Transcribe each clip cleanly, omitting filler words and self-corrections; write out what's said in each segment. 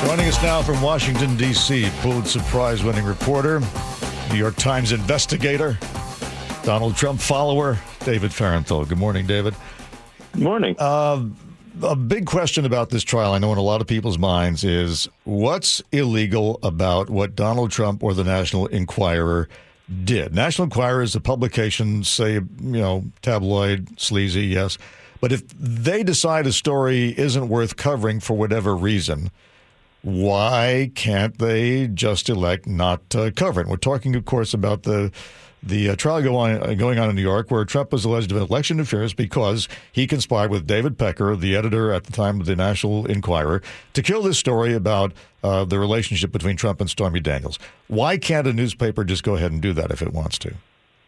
Joining us now from Washington, D.C., Pulitzer Prize-winning reporter, New York Times investigator, Donald Trump follower, David Fahrenthold. Good morning, David. Good morning. A big question about this trial, I know in a lot of people's minds, is what's illegal about what Donald Trump or the National Enquirer did? National Enquirer is a publication, say, tabloid, sleazy, yes. But if they decide a story isn't worth covering for whatever reason, why can't they just elect not to cover it? We're talking, of course, about the trial going on in New York, where Trump was alleged of election interference because he conspired with David Pecker, the editor at the time of the National Enquirer, to kill this story about the relationship between Trump and Stormy Daniels. Why can't a newspaper just go ahead and do that if it wants to?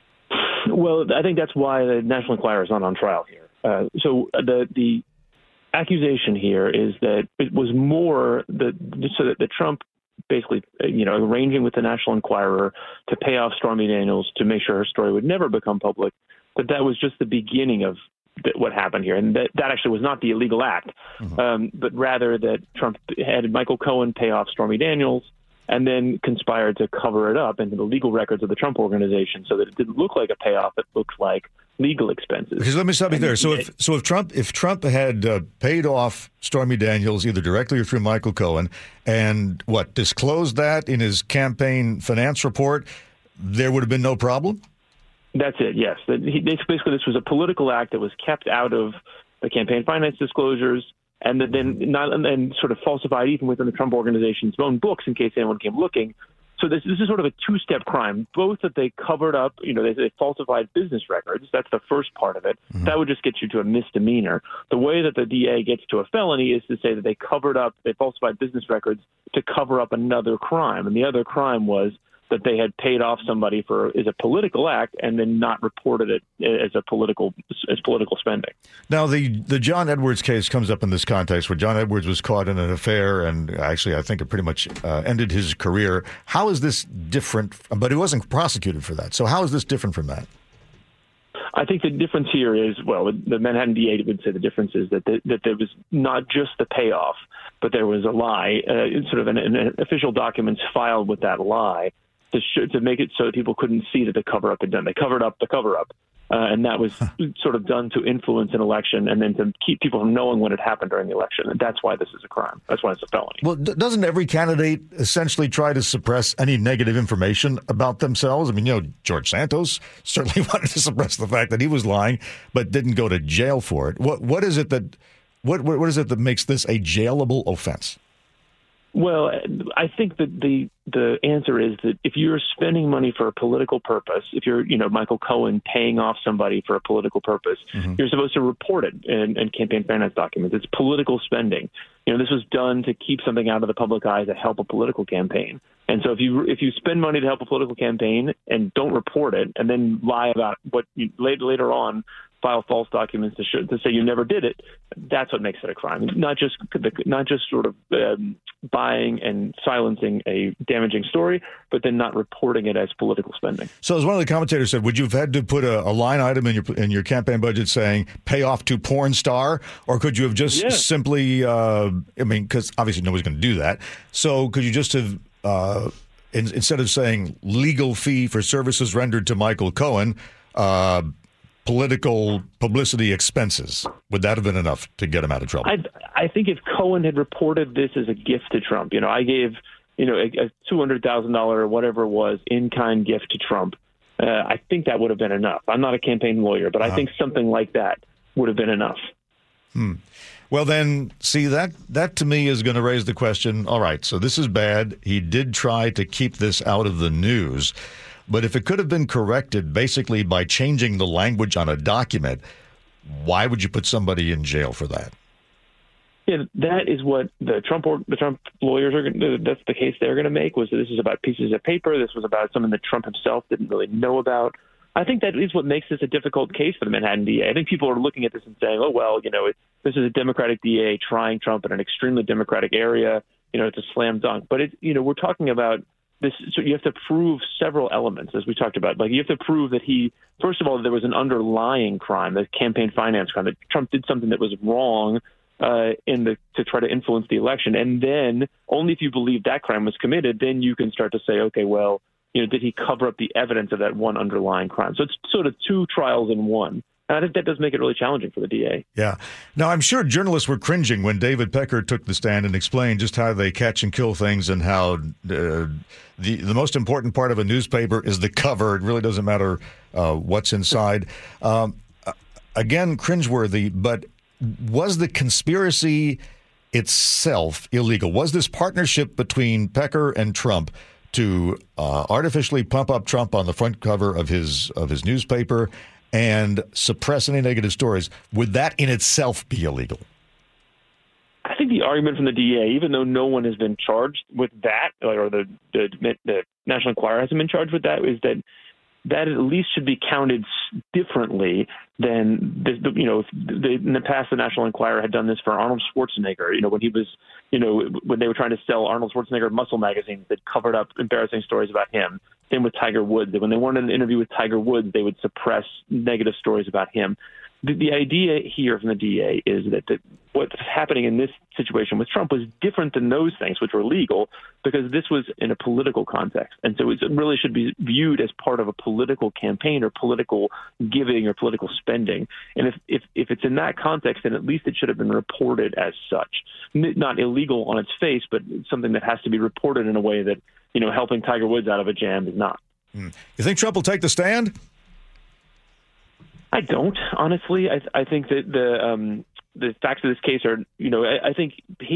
Well, I think that's why the National Enquirer is not on trial here. So the accusation here is that it was more so that Trump basically, arranging with the National Enquirer to pay off Stormy Daniels to make sure her story would never become public, that was just the beginning of what happened here. And that actually was not the illegal act, but rather that Trump had Michael Cohen pay off Stormy Daniels and then conspired to cover it up into the legal records of the Trump organization so that it didn't look like a payoff, it looked like legal expenses. Because let me stop you there. So if Trump had paid off Stormy Daniels either directly or through Michael Cohen and disclosed that in his campaign finance report, there would have been no problem? That's it, yes. Basically, this was a political act that was kept out of the campaign finance disclosures and then sort of falsified even within the Trump organization's own books in case anyone came looking. So this is sort of a two-step crime, both that they covered up, they falsified business records. That's the first part of it. Mm-hmm. That would just get you to a misdemeanor. The way that the DA gets to a felony is to say that they falsified business records to cover up another crime. And the other crime was that they had paid off somebody as a political act and then not reported it as political spending. Now, the John Edwards case comes up in this context where John Edwards was caught in an affair and actually I think it pretty much ended his career. How is this different? But he wasn't prosecuted for that. So how is this different from that? I think the difference here is, the Manhattan DA would say the difference is that there was not just the payoff, but there was a lie, sort of an official documents filed with that lie, to make it so that people couldn't see that the cover-up had done. They covered up the cover-up, and that was sort of done to influence an election and then to keep people from knowing what had happened during the election. And that's why this is a crime. That's why it's a felony. Well, doesn't every candidate essentially try to suppress any negative information about themselves? I mean, George Santos certainly wanted to suppress the fact that he was lying, but didn't go to jail for it. What is it that makes this a jailable offense? Well, I think that the answer is that if you're spending money for a political purpose, if you're, Michael Cohen paying off somebody for a political purpose, you're supposed to report it in campaign finance documents. It's political spending. This was done to keep something out of the public eye to help a political campaign. And so if you spend money to help a political campaign and don't report it and then lie about what you later on file false documents to say you never did it, that's what makes it a crime. Not just sort of buying and silencing a damaging story, but then not reporting it as political spending. So as one of the commentators said, would you have had to put a line item in your campaign budget saying pay off to porn star, or could you have just simply, because obviously nobody's going to do that. So could you just have, instead of saying legal fee for services rendered to Michael Cohen, political publicity expenses, would that have been enough to get him out of trouble? I think if Cohen had reported this as a gift to Trump, I gave, a $200,000 or whatever it was in-kind gift to Trump, I think that would have been enough. I'm not a campaign lawyer, but I think something like that would have been enough. Well, then, see, that to me is going to raise the question, all right, so this is bad. He did try to keep this out of the news. But if it could have been corrected basically by changing the language on a document, why would you put somebody in jail for that? Yeah, that is what the Trump lawyers are going to do. That's the case they're going to make, was that this is about pieces of paper. This was about something that Trump himself didn't really know about. I think that is what makes this a difficult case for the Manhattan DA. I think people are looking at this and saying, this is a Democratic DA trying Trump in an extremely Democratic area. It's a slam dunk. But we're talking about this, so you have to prove several elements, as we talked about. Like, you have to prove that first of all, there was an underlying crime, the campaign finance crime, that Trump did something that was wrong to try to influence the election. And then only if you believe that crime was committed, then you can start to say, okay, well, did he cover up the evidence of that one underlying crime? So it's sort of two trials in one. And I think that does make it really challenging for the DA. Yeah. Now, I'm sure journalists were cringing when David Pecker took the stand and explained just how they catch and kill things and how the most important part of a newspaper is the cover. It really doesn't matter what's inside. Again, cringeworthy, but was the conspiracy itself illegal? Was this partnership between Pecker and Trump to artificially pump up Trump on the front cover of his newspaper and suppress any negative stories, would that in itself be illegal? I think the argument from the DA, even though no one has been charged with that, or the National Enquirer hasn't been charged with that, is that at least should be counted differently than in the past. The National Enquirer had done this for Arnold Schwarzenegger. When he was, when they were trying to sell Arnold Schwarzenegger muscle magazines that covered up embarrassing stories about him. Same with Tiger Woods. When they wanted an interview with Tiger Woods, they would suppress negative stories about him. The idea here from the DA is that what's happening in this situation with Trump was different than those things, which were legal, because this was in a political context. And so it really should be viewed as part of a political campaign or political giving or political spending. And if it's in that context, then at least it should have been reported as such. Not illegal on its face, but something that has to be reported in a way that, helping Tiger Woods out of a jam is not. You think Trump will take the stand? I don't, honestly. I think that the facts of this case are, I think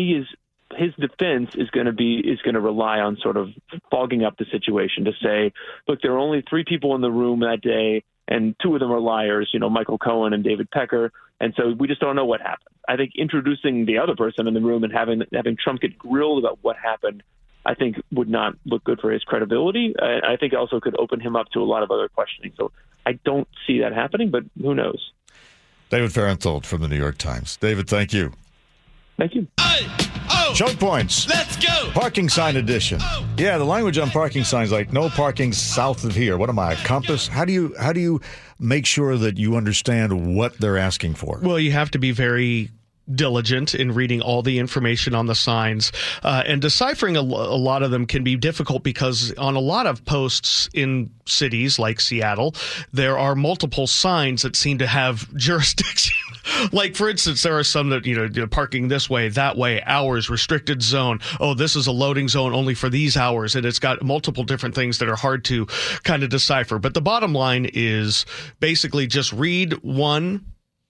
his defense is going to rely on sort of fogging up the situation to say, look, there are only 3 people in the room that day, and 2 of them are liars, Michael Cohen and David Pecker, and so we just don't know what happened. I think introducing the other person in the room and having Trump get grilled about what happened, I think would not look good for his credibility. I think also could open him up to a lot of other questioning. So I don't see that happening, but who knows? David Fahrenthold from the New York Times. David, thank you. Thank you. Choke points. Let's go. Parking sign edition. Yeah, the language on parking signs like no parking south of here. What am I, a compass? How do you make sure that you understand what they're asking for? Well, you have to be very diligent in reading all the information on the signs, and deciphering a lot of them can be difficult because on a lot of posts in cities like Seattle, there are multiple signs that seem to have jurisdiction. Like, for instance, there are some that, parking this way, that way, hours, restricted zone. Oh, this is a loading zone only for these hours. And it's got multiple different things that are hard to kind of decipher. But the bottom line is basically just read one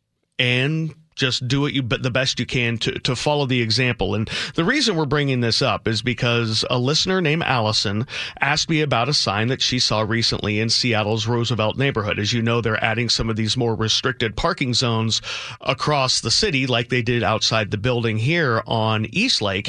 and just do it the best you can to follow the example. And the reason we're bringing this up is because a listener named Allison asked me about a sign that she saw recently in Seattle's Roosevelt neighborhood. As you know, they're adding some of these more restricted parking zones across the city, like they did outside the building here on Eastlake,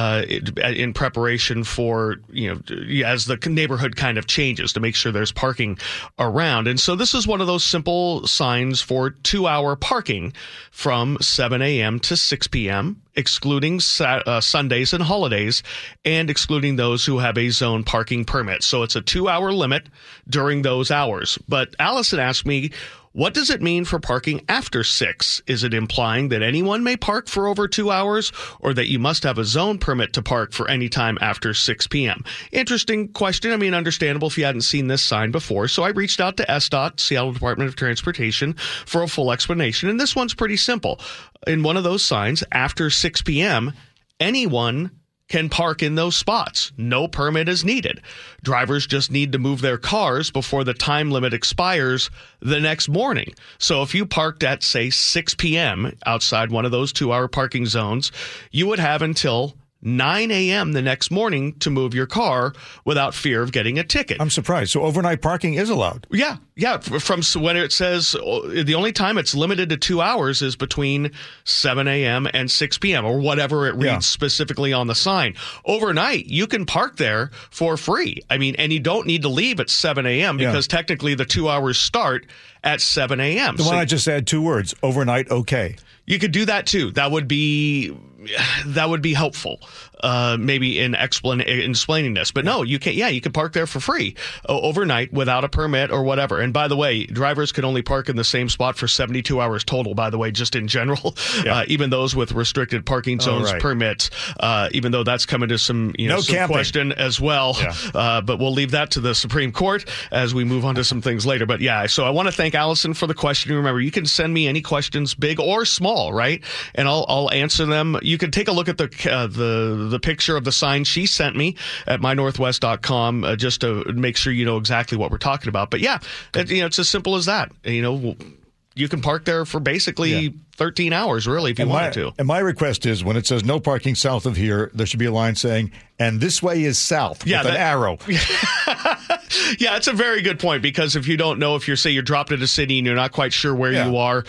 in preparation for, as the neighborhood kind of changes to make sure there's parking around. And so this is one of those simple signs for 2-hour parking from 7 a.m. to 6 p.m., excluding Sundays and holidays, and excluding those who have a zone parking permit. So it's a 2-hour limit during those hours. But Allison asked me, what does it mean for parking after 6? Is it implying that anyone may park for over 2 hours, or that you must have a zone permit to park for any time after 6 p.m.? Interesting question. I mean, understandable if you hadn't seen this sign before. So I reached out to SDOT, Seattle Department of Transportation, for a full explanation. And this one's pretty simple. In one of those signs, after 6 p.m., anyone can park in those spots. No permit is needed. Drivers just need to move their cars before the time limit expires the next morning. So if you parked at, say, 6 p.m. outside one of those 2-hour parking zones, you would have until 9 a.m. the next morning to move your car without fear of getting a ticket. I'm surprised. So overnight parking is allowed? Yeah. From when it says the only time it's limited to 2 hours is between 7 a.m. and 6 p.m. or whatever it reads specifically on the sign. Overnight, you can park there for free. I mean, and you don't need to leave at 7 a.m. because technically the 2 hours start at 7 a.m. Why not just add 2 words, overnight okay? You could do that too. That would be that would be helpful, maybe in explaining this. But no, you can't. Yeah, you can park there for free overnight without a permit or whatever. And by the way, drivers can only park in the same spot for 72 hours total, by the way, just in general, even those with restricted parking zones permits, even though that's coming to some, some question as well. Yeah. But we'll leave that to the Supreme Court as we move on to some things later. But yeah, so I want to thank Allison for the question. Remember, you can send me any questions, big or small, right? And I'll answer them. You can take a look at the picture of the sign she sent me at mynorthwest.com just to make sure you know exactly what we're talking about. But yeah, it's as simple as that. You can park there for basically 13 hours, really, if you wanted to. And my request is, when it says no parking south of here, there should be a line saying, and this way is south, with an arrow. Yeah, it's a very good point, because if you don't know, if you're dropped in a city and you're not quite sure where you are,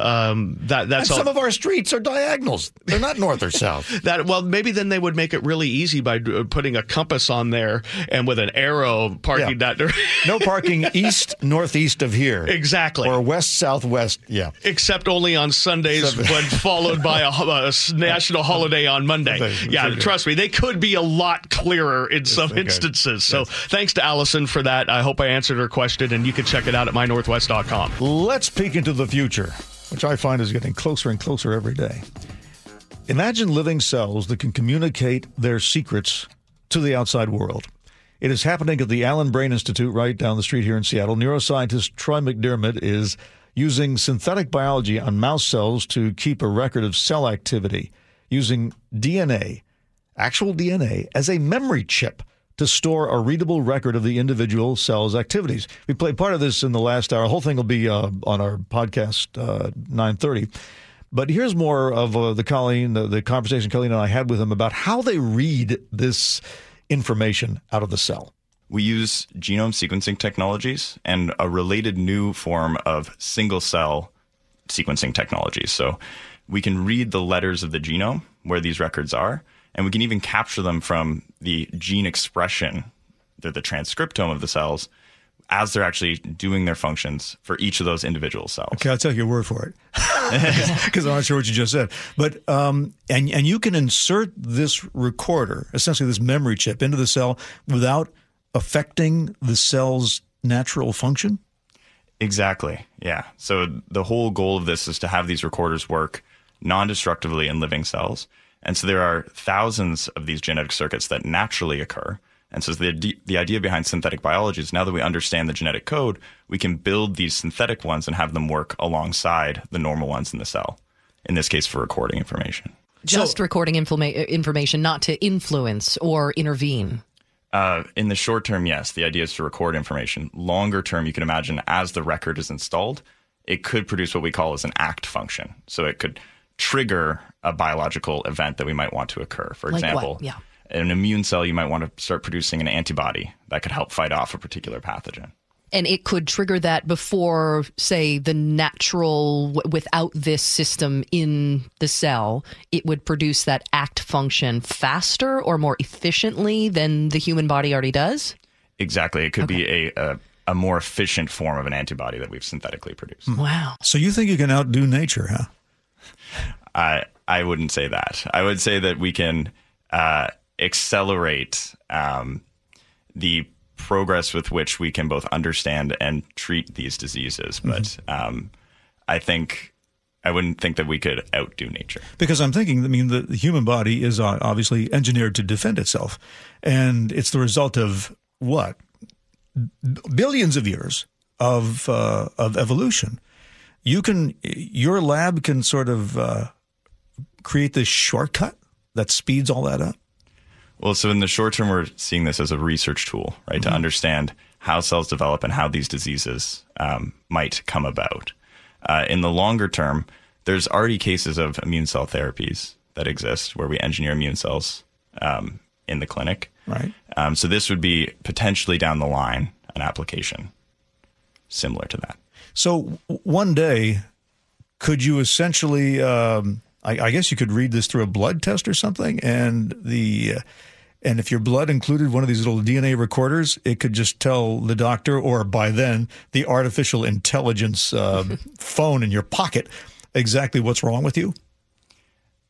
that's all. Some of our streets are diagonals. They're not north or south. Maybe then they would make it really easy by putting a compass on there and with an arrow parking that direction. No parking east, northeast of here. Exactly. Or west, southwest, Except only on Sundays, when followed by a national holiday on Monday. Trust me, they could be a lot clearer in some instances. So thanks to Allison for that. I hope I answered her question, and you can check it out at mynorthwest.com. Let's peek into the future, which I find is getting closer and closer every day. Imagine living cells that can communicate their secrets to the outside world. It is happening at the Allen Brain Institute right down the street here in Seattle. Neuroscientist Troy McDermott is using synthetic biology on mouse cells to keep a record of cell activity, using DNA, actual DNA, as a memory chip to store a readable record of the individual cell's activities. We played part of this in the last hour. The whole thing will be on our podcast, 9:30. But here's more of the conversation Colleen and I had with him about how they read this information out of the cell. We use genome sequencing technologies and a related new form of single-cell sequencing technologies. So we can read the letters of the genome, where these records are, and we can even capture them from the gene expression, the transcriptome of the cells, as they're actually doing their functions for each of those individual cells. Okay, I'll take your word for it, because I'm not sure what you just said. But and you can insert this recorder, essentially this memory chip, into the cell without affecting the cell's natural function? Exactly, yeah. So the whole goal of this is to have these recorders work non-destructively in living cells. And so there are thousands of these genetic circuits that naturally occur. And so the idea behind synthetic biology is, now that we understand the genetic code, we can build these synthetic ones and have them work alongside the normal ones in the cell, in this case for recording information. Just recording information, not to influence or intervene. In the short term, yes, the idea is to record information. Longer term, you can imagine, as the record is installed, it could produce what we call as an ACT function. So it could trigger a biological event that we might want to occur. For example, an immune cell, you might want to start producing an antibody that could help fight off a particular pathogen. And it could trigger that before, say, the natural, without this system in the cell, it would produce that ACT function faster or more efficiently than the human body already does? Exactly. It could be a more efficient form of an antibody that we've synthetically produced. Wow. So you think you can outdo nature, huh? I wouldn't say that. I would say that we can accelerate the progress with which we can both understand and treat these diseases. But I wouldn't think that we could outdo nature. Because I'm thinking, the human body is obviously engineered to defend itself. And it's the result of what? Billions of years of evolution. Your lab can sort of create this shortcut that speeds all that up. Well, so in the short term, we're seeing this as a research tool, right, to understand how cells develop and how these diseases might come about. In the longer term, there's already cases of immune cell therapies that exist where we engineer immune cells in the clinic. Right. So this would be potentially down the line an application similar to that. So one day, could you essentially, I guess you could read this through a blood test or something, and if your blood included one of these little DNA recorders, it could just tell the doctor, or by then the artificial intelligence phone in your pocket, exactly what's wrong with you?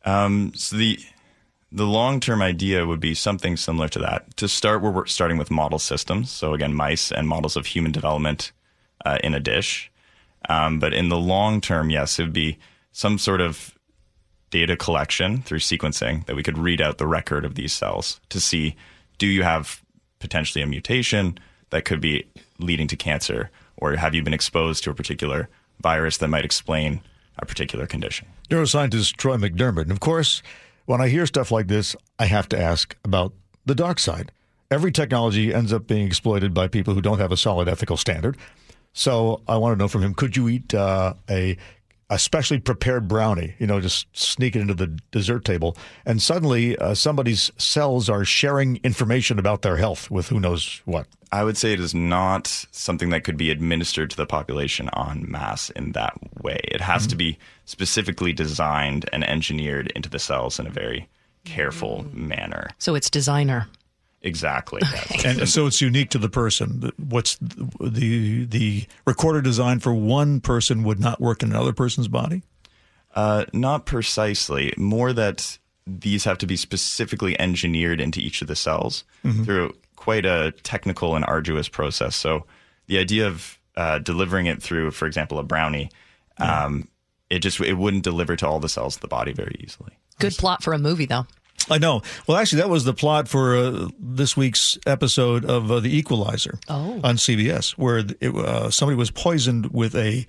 So the long-term idea would be something similar to that. To start, we're starting with model systems. So again, mice and models of human development in a dish. But in the long term, yes, it would be some sort of data collection through sequencing that we could read out the record of these cells to see, do you have potentially a mutation that could be leading to cancer, or have you been exposed to a particular virus that might explain a particular condition? Neuroscientist Troy McDermott. And of course, when I hear stuff like this, I have to ask about the dark side. Every technology ends up being exploited by people who don't have a solid ethical standard. So I want to know from him, could you eat a specially prepared brownie, just sneak it into the dessert table, and suddenly somebody's cells are sharing information about their health with who knows what? I would say it is not something that could be administered to the population en masse in that way. It has to be specifically designed and engineered into the cells in a very careful manner. So it's designer. Exactly. Okay. And so it's unique to the person. What's the recorder designed for one person would not work in another person's body? Not precisely. More that these have to be specifically engineered into each of the cells through quite a technical and arduous process. So the idea of delivering it through, for example, a brownie, it wouldn't deliver to all the cells of the body very easily. Good plot for a movie, though. I know. Well, actually, that was the plot for this week's episode of The Equalizer on CBS, where somebody was poisoned with a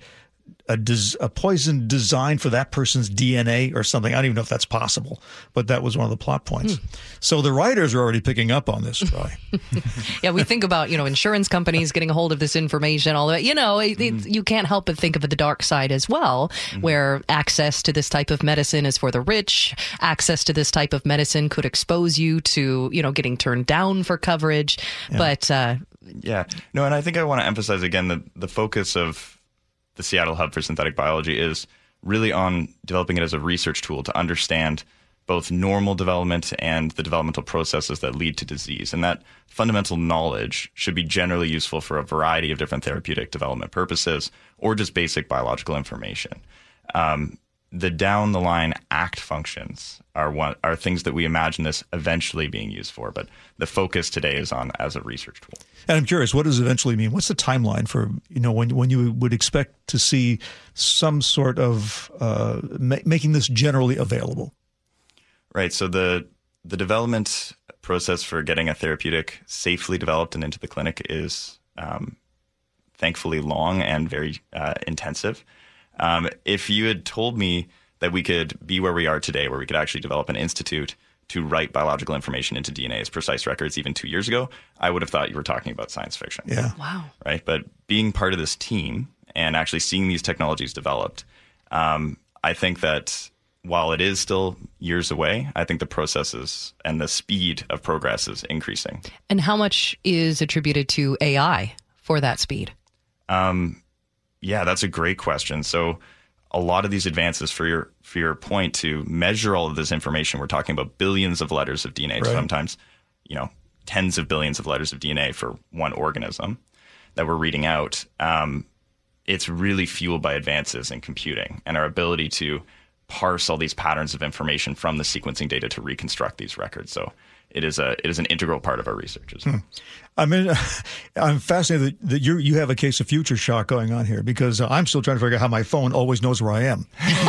poison designed for that person's DNA or something. I don't even know if that's possible, but that was one of the plot points. So the writers are already picking up on this, Troy. Yeah, we think about, insurance companies getting a hold of this information, all of it. You can't help but think of the dark side as well, where access to this type of medicine is for the rich. Access to this type of medicine could expose you to, getting turned down for coverage. Yeah. But and I think I want to emphasize again that the focus of the Seattle Hub for Synthetic Biology is really on developing it as a research tool to understand both normal development and the developmental processes that lead to disease. And that fundamental knowledge should be generally useful for a variety of different therapeutic development purposes or just basic biological information. The down the line ACT functions are things that we imagine this eventually being used for, but the focus today is on as a research tool. And I'm curious, what does eventually mean? What's the timeline for when you would expect to see some sort of making this generally available? Right. So the development process for getting a therapeutic safely developed and into the clinic is thankfully long and very intensive. If you had told me that we could be where we are today, where we could actually develop an institute to write biological information into DNA as precise records even 2 years ago, I would have thought you were talking about science fiction. Yeah. Wow. Right. But being part of this team and actually seeing these technologies developed, I think that while it is still years away, I think the processes and the speed of progress is increasing. And how much is attributed to AI for that speed? Yeah, that's a great question. So a lot of these advances, for your point, to measure all of this information, we're talking about billions of letters of DNA, right. Sometimes, tens of billions of letters of DNA for one organism that we're reading out. It's really fueled by advances in computing and our ability to parse all these patterns of information from the sequencing data to reconstruct these records. So it is an integral part of our research as well. I'm fascinated that you have a case of future shock going on here, because I'm still trying to figure out how my phone always knows where I am.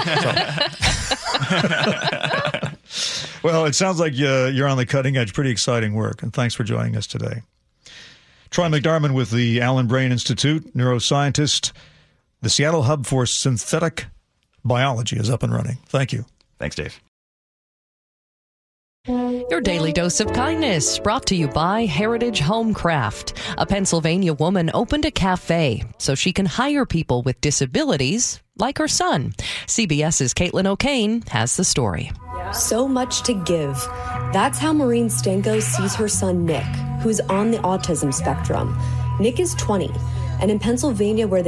Well, it sounds like you're on the cutting edge. Pretty exciting work, and thanks for joining us today. Troy McDermott with the Allen Brain Institute, neuroscientist. The Seattle Hub for Synthetic Biology is up and running. Thank you. Thanks, Dave. Your daily dose of kindness, brought to you by Heritage Homecraft. A Pennsylvania woman opened a cafe so she can hire people with disabilities like her son. CBS's Caitlin O'Kane has the story. So much to give. That's how Maureen Stanko sees her son Nick, who's on the autism spectrum. Nick is 20, and in Pennsylvania where they live, students with disabilities can stay in school until 22 years old.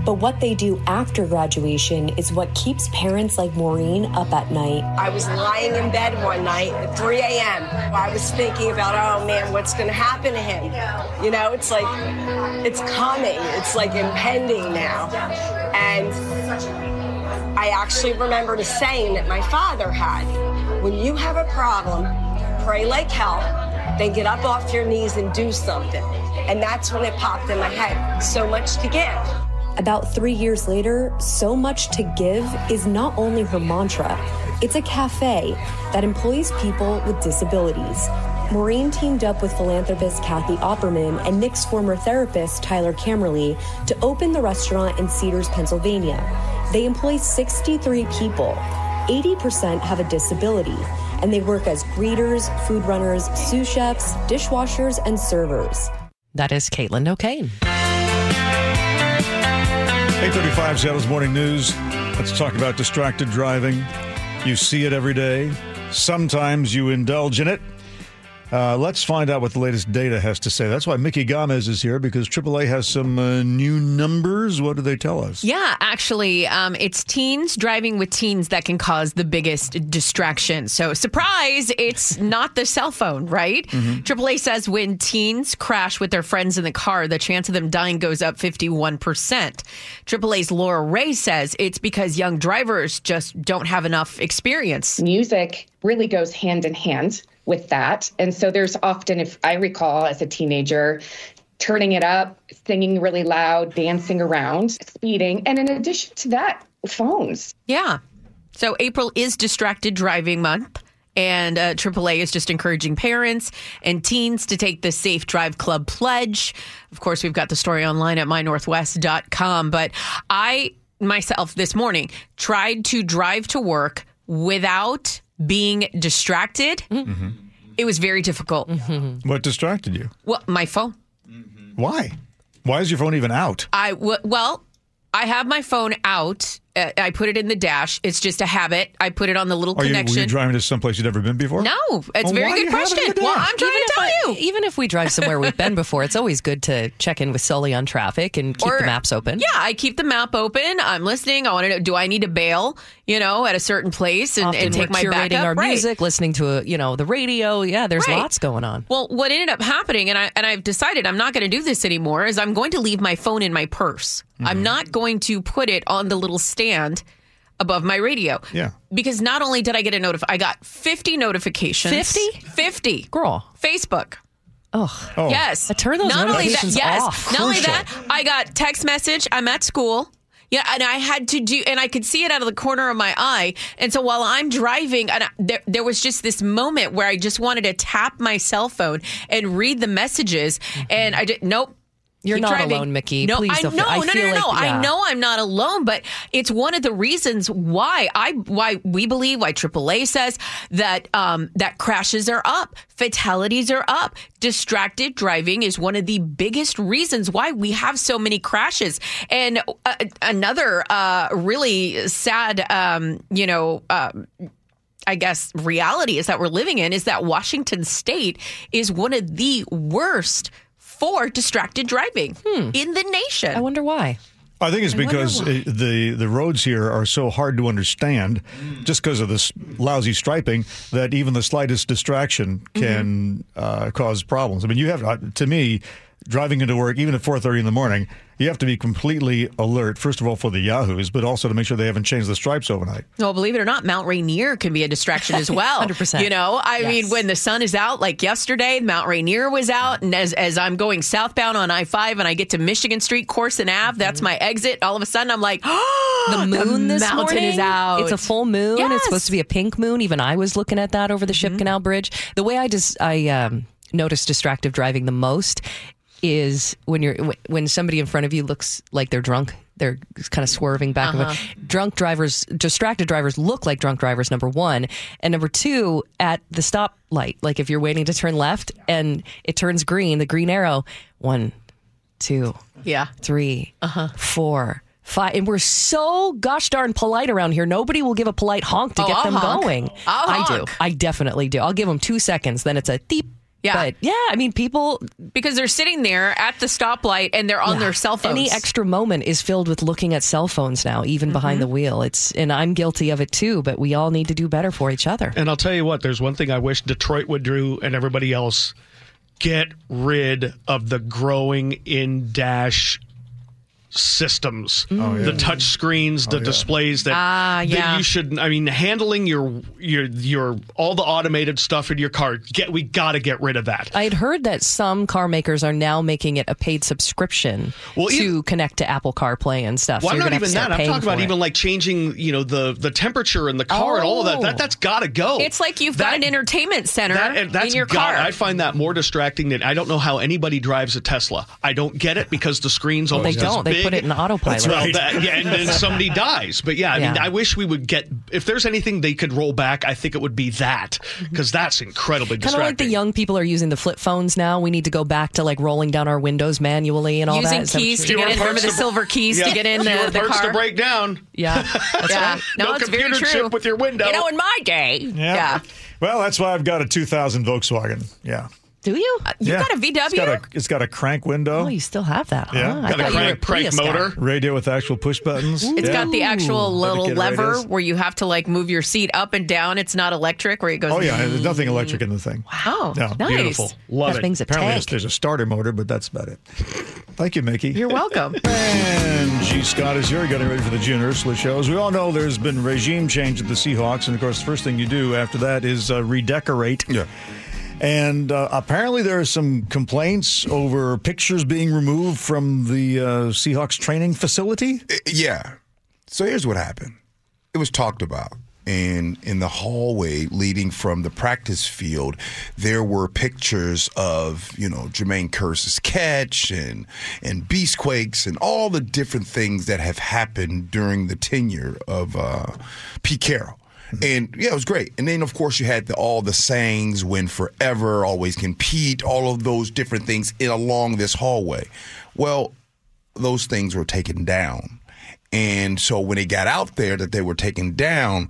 But what they do after graduation is what keeps parents like Maureen up at night. I was lying in bed one night at 3 a.m. I was thinking about, oh man, what's going to happen to him? You know, it's like, it's coming. It's like impending now. And I actually remembered a saying that my father had. When you have a problem, pray like hell, then get up off your knees and do something. And that's when it popped in my head. So much to give. About 3 years later, So Much to Give is not only her mantra, it's a cafe that employs people with disabilities. Maureen teamed up with philanthropist Kathy Opperman and Nick's former therapist, Tyler Camerly, to open the restaurant in Cedars, Pennsylvania. They employ 63 people. 80% have a disability, and they work as greeters, food runners, sous chefs, dishwashers, and servers. That is Caitlin O'Kane. 8:35 Seattle's Morning News. Let's talk about distracted driving. You see it every day. Sometimes you indulge in it. Let's find out what the latest data has to say. That's why Mickey Gomez is here, because AAA has some new numbers. What do they tell us? Yeah, actually, it's teens driving with teens that can cause the biggest distraction. So, surprise, it's not the cell phone, right? AAA says when teens crash with their friends in the car, the chance of them dying goes up 51%. AAA's Laura Ray says it's because young drivers just don't have enough experience. Music really goes hand in hand with that. And so there's often, if I recall as a teenager, turning it up, singing really loud, dancing around, speeding. And in addition to that, phones. Yeah. So April is Distracted Driving Month. And AAA is just encouraging parents and teens to take the Safe Drive Club pledge. Of course, we've got the story online at mynorthwest.com. But I, myself, this morning, tried to drive to work without being distracted. It was very difficult. What distracted you? Well, my phone. Why? Why is your phone even out? Well, I have my phone out. I put it in the dash. It's just a habit. I put it on the little connection. Were you driving to someplace you'd never been before? No, it's a very good question. Well, I'm trying to tell you. Even if we drive somewhere we've been before, it's always good to check in with Sully on traffic and keep the maps open. Yeah, I keep the map open. I'm listening. I want to know, do I need to bail, at a certain place and take my curating backup? our music, listening to, the radio. Yeah, there's lots going on. Well, what ended up happening, and I've decided I'm not going to do this anymore, is I'm going to leave my phone in my purse. I'm not going to put it on the little stand above my radio. Yeah. Because not only did I get I got 50 notifications. 50? 50. Girl. Facebook. Oh. Yes. I turn those notifications off. Not only that, I got text message, I'm at school. Yeah, and I had to and I could see it out of the corner of my eye. And so while I'm driving, and there was just this moment where I just wanted to tap my cell phone and read the messages. And I did, nope. You're Keep not driving. alone, Mickey. No, Please don't. No. Yeah. I know I'm not alone, but it's one of the reasons why we believe, why AAA says that that crashes are up, fatalities are up. Distracted driving is one of the biggest reasons why we have so many crashes. And another really sad, I guess, reality is that we're living in is that Washington State is one of the worst for distracted driving in the nation. I wonder why. I think it's because the roads here are so hard to understand just because of this lousy striping that even the slightest distraction can cause problems. I mean, you have, to me, driving into work, even at 4:30 in the morning, you have to be completely alert, first of all, for the yahoos, but also to make sure they haven't changed the stripes overnight. Well, believe it or not, Mount Rainier can be a distraction as well. 100%. I mean, when the sun is out, like yesterday, Mount Rainier was out. And as I'm going southbound on I-5 and I get to Michigan Street, Corson Ave, that's my exit. All of a sudden, I'm like, the moon this mountain morning is out. It's a full moon. Yes. It's supposed to be a pink moon. Even I was looking at that over the Ship Canal Bridge. The way I notice distracted driving the most is when somebody in front of you looks like they're drunk. They're kind of swerving back and forth. Distracted drivers look like drunk drivers, number one. And number two, at the stoplight, like if you're waiting to turn left and it turns green, the green arrow, 1, 2, 3, 4, 5. And we're so gosh darn polite around here. Nobody will give a polite honk to get them going. I'll I honk. do. I definitely do. I'll give them 2 seconds. Then it's a deep. Yeah. But yeah, I mean, people, because they're sitting there at the stoplight and they're on their cell phones. Any extra moment is filled with looking at cell phones now, even behind the wheel. And I'm guilty of it too, but we all need to do better for each other. And I'll tell you what, there's one thing I wish Detroit would do and everybody else. Get rid of the growing in-dash systems, the touch screens, the displays that you should. I mean, handling your all the automated stuff in your car. We got to get rid of that. I had heard that some car makers are now making it a paid subscription to connect to Apple CarPlay and stuff. Well, so not even that. I'm talking about it. even like changing, the temperature in the car and all of that. That's got to go. It's like you've got an entertainment center in your car. I find that more distracting than I don't know how anybody drives a Tesla. I don't get it because the screen's always they don't. big. They put it in autopilot. That's right. And then somebody dies. But I mean, I wish we would get, if there's anything they could roll back, I think it would be that, because that's incredibly distracting. Kind of like the young people are using the flip phones now. We need to go back to like rolling down our windows manually and all that. Using keys to get in. Remember the silver keys to get in the parts car? to break down. Yeah. That's right. No, it's very true. Chip with your window. In my day. Yeah. Well, that's why I've got a 2000 Volkswagen. Yeah. Do you? You got a VW? It's got a crank window. Oh, you still have that, huh? Yeah. Got a crank motor. Radio with actual push buttons. It's got the actual little lever radios. where you have to like move your seat up and down. It's not electric where it goes. Oh, yeah. There's nothing electric in the thing. Wow. No. Nice. Beautiful. Love That it. thing's a Apparently tank. there's a starter motor, but that's about it. Thank you, Mickey. You're welcome. And G. Scott is here, getting ready for the June Ursula show. As we all know, there's been regime change at the Seahawks, and of course, the first thing you do after that is redecorate. Yeah. And apparently there are some complaints over pictures being removed from the Seahawks training facility. Yeah. So here's what happened. It was talked about. And in the hallway leading from the practice field, there were pictures of, Jermaine Kearse's catch and Beastquakes and all the different things that have happened during the tenure of Pete Carroll. And, it was great. And then, of course, you had all the sayings, win forever, always compete, all of those different things along this hallway. Well, those things were taken down. And so when it got out there that they were taken down,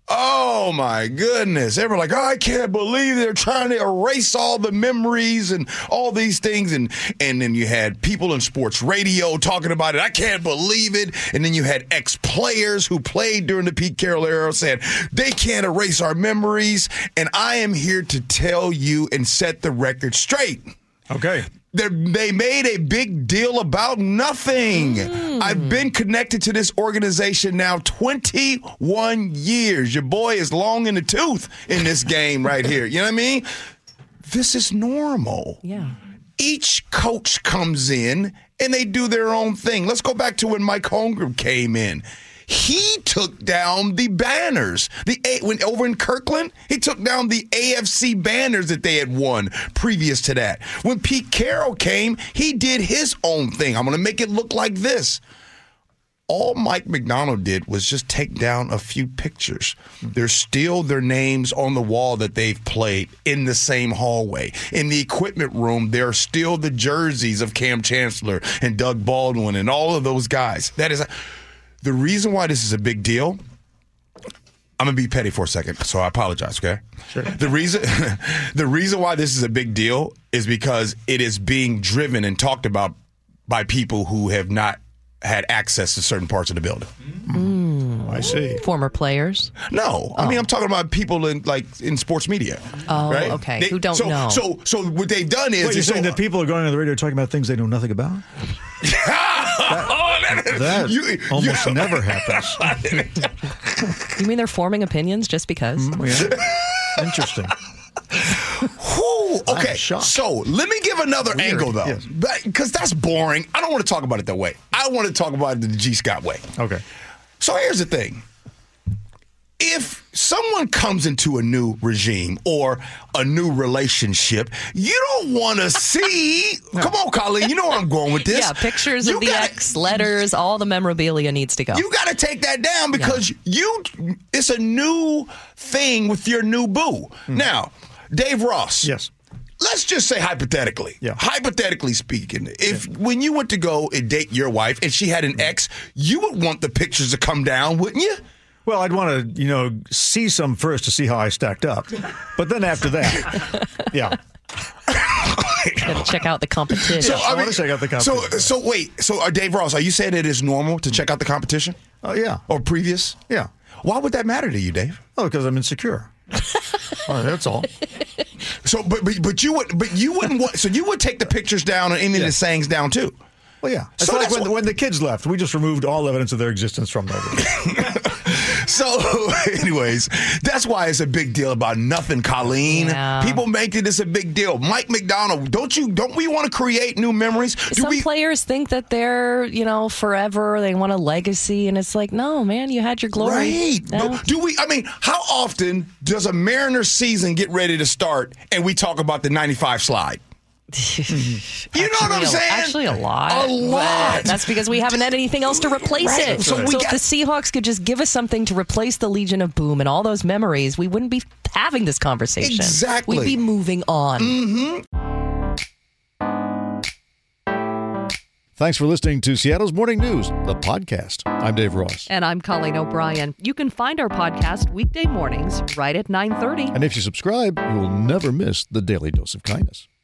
oh, my goodness. Everyone like, I can't believe they're trying to erase all the memories and all these things. And then you had people in sports radio talking about it. I can't believe it. And then you had ex-players who played during the Pete Carroll era saying, they can't erase our memories. And I am here to tell you and set the record straight. Okay. They made a big deal about nothing. I've been connected to this organization now 21 years. Your boy is long in the tooth in this game right here. You know what I mean? This is normal. Yeah. Each coach comes in and they do their own thing. Let's go back to when Mike Holmgren came in. He took down the banners. When over in Kirkland, he took down the AFC banners that they had won previous to that. When Pete Carroll came, he did his own thing. I'm going to make it look like this. All Mike Macdonald did was just take down a few pictures. There's still their names on the wall that they've played in the same hallway. In the equipment room, there are still the jerseys of Cam Chancellor and Doug Baldwin and all of those guys. That is the reason why this is a big deal. I'm going to be petty for a second, so I apologize, okay? Sure. The reason why this is a big deal is because it is being driven and talked about by people who have not had access to certain parts of the building. I see. Former players? No. I mean, I'm talking about people in sporse media. Oh, right? okay. Who don't know. So what they've done is... Wait, you're saying that people are going on the radio talking about things they know nothing about? That almost never happens. You mean they're forming opinions just because? Yeah. Interesting. Whew, okay, so let me give another angle, though, because that's boring. I don't want to talk about it that way. I want to talk about it the G. Scott way. Okay. So here's the thing. If someone comes into a new regime or a new relationship, you don't want to see... Come on, Colleen, you know where I'm going with this. Yeah, pictures of the ex, letters, all the memorabilia needs to go. You got to take that down because it's a new thing with your new boo. Now, Dave Ross. Yes. Let's just say hypothetically. Yeah. Hypothetically speaking, when you went to go and date your wife and she had an ex, you would want the pictures to come down, wouldn't you? Well, I'd want to, see some first to see how I stacked up. But then after that, yeah. Got to check out the competition. So, I want to check out the competition. So wait. So Dave Ross, are you saying it is normal to check out the competition? Oh, yeah. Or previous? Yeah. Why would that matter to you, Dave? Oh, because I'm insecure. All right, that's all. So, but you wouldn't want. So you would take the pictures down and any of the sayings down too. Well, yeah. It's So like that's when the kids left, we just removed all evidence of their existence from them. So, anyways, that's why it's a big deal about nothing, Colleen. Yeah. People making this a big deal. Mike McDonald, don't we want to create new memories? Some players think that they're, forever. They want a legacy, and it's like, no, man, you had your glory. Right. No. How often does a Mariners season get ready to start and we talk about the 95 slide? You know what I'm saying? Actually, a lot. A lot. But that's because we haven't had anything else to replace Right. it. So So, if the Seahawks could just give us something to replace the Legion of Boom and all those memories, we wouldn't be having this conversation. Exactly. We'd be moving on. Mm-hmm. Thanks for listening to Seattle's Morning News, the podcast. I'm Dave Ross. And I'm Colleen O'Brien. You can find our podcast weekday mornings right at 9:30. And if you subscribe, you will never miss the Daily Dose of Kindness.